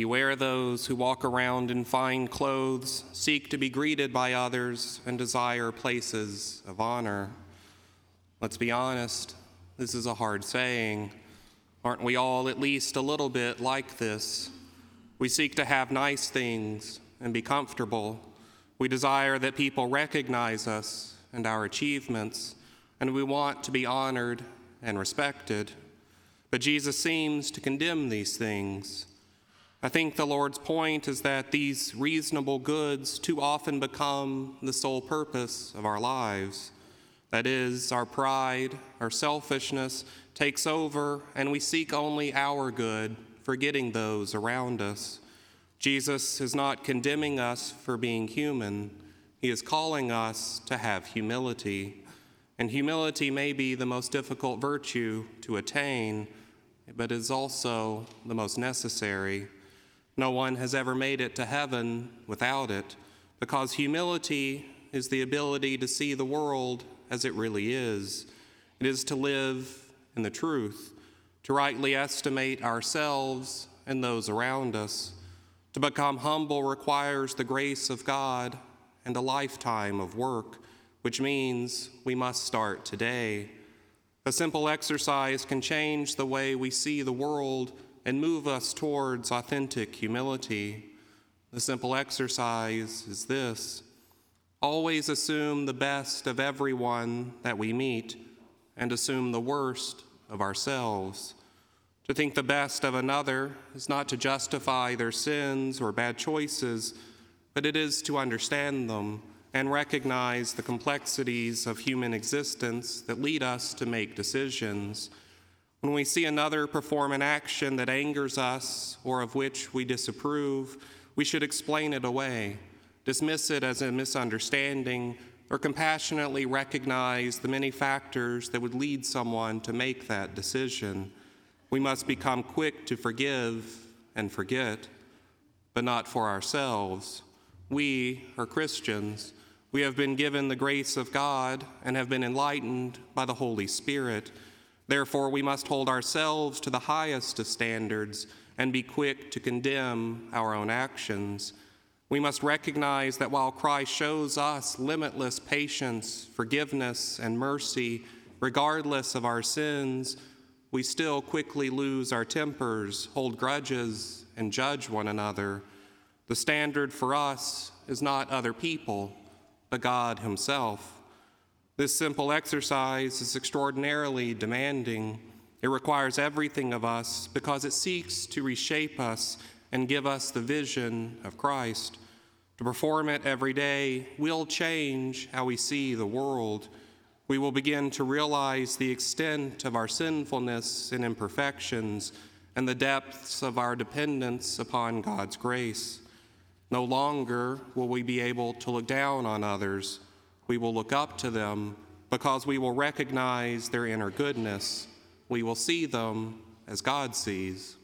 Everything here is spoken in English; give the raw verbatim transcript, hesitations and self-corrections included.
Beware those who walk around in fine clothes, seek to be greeted by others, and desire places of honor. Let's be honest, this is a hard saying. Aren't we all at least a little bit like this? We seek to have nice things and be comfortable. We desire that people recognize us and our achievements, and we want to be honored and respected. But Jesus seems to condemn these things. I think the Lord's point is that these reasonable goods too often become the sole purpose of our lives. That is, our pride, our selfishness takes over, and we seek only our good, forgetting those around us. Jesus is not condemning us for being human. He is calling us to have humility. And humility may be the most difficult virtue to attain, but is also the most necessary. No one has ever made it to heaven without it, because humility is the ability to see the world as it really is. It is to live in the truth, to rightly estimate ourselves and those around us. To become humble requires the grace of God and a lifetime of work, which means we must start today. A simple exercise can change the way we see the world and move us towards authentic humility. The simple exercise is this: always assume the best of everyone that we meet and assume the worst of ourselves. To think the best of another is not to justify their sins or bad choices, but it is to understand them and recognize the complexities of human existence that lead us to make decisions. When we see another perform an action that angers us or of which we disapprove, we should explain it away, dismiss it as a misunderstanding, or compassionately recognize the many factors that would lead someone to make that decision. We must become quick to forgive and forget, but not for ourselves. We are Christians. We have been given the grace of God and have been enlightened by the Holy Spirit. Therefore, we must hold ourselves to the highest of standards and be quick to condemn our own actions. We must recognize that while Christ shows us limitless patience, forgiveness, and mercy, regardless of our sins, we still quickly lose our tempers, hold grudges, and judge one another. The standard for us is not other people, but God Himself. This simple exercise is extraordinarily demanding. It requires everything of us because it seeks to reshape us and give us the vision of Christ. To perform it every day will change how we see the world. We will begin to realize the extent of our sinfulness and imperfections and the depths of our dependence upon God's grace. No longer will we be able to look down on others. We will look up to them because we will recognize their inner goodness. We will see them as God sees.